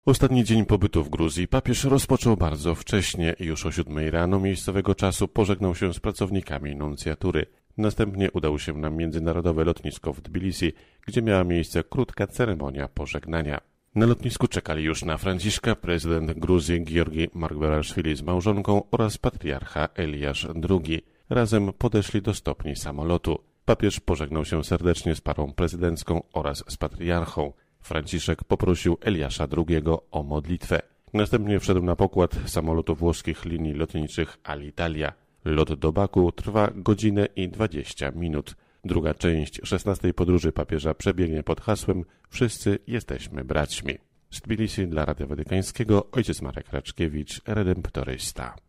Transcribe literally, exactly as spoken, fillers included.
Ostatni dzień pobytu w Gruzji papież rozpoczął bardzo wcześnie. Już o siódmej rano miejscowego czasu pożegnał się z pracownikami nuncjatury. Następnie udał się na międzynarodowe lotnisko w Tbilisi, gdzie miała miejsce krótka ceremonia pożegnania. Na lotnisku czekali już na Franciszka prezydent Gruzji Giorgi Margvelashvili z małżonką oraz patriarcha Eliasz drugi. Razem podeszli do stopni samolotu. Papież pożegnał się serdecznie z parą prezydencką oraz z patriarchą. Franciszek poprosił Eliasza drugiego o modlitwę. Następnie wszedł na pokład samolotu włoskich linii lotniczych Alitalia. Lot do Baku trwa godzinę i dwadzieścia minut. Druga część szesnastej podróży papieża przebiegnie pod hasłem Wszyscy jesteśmy braćmi. Z Tbilisi dla Radia Watykańskiego ojciec Marek Raczkiewicz, redemptorysta.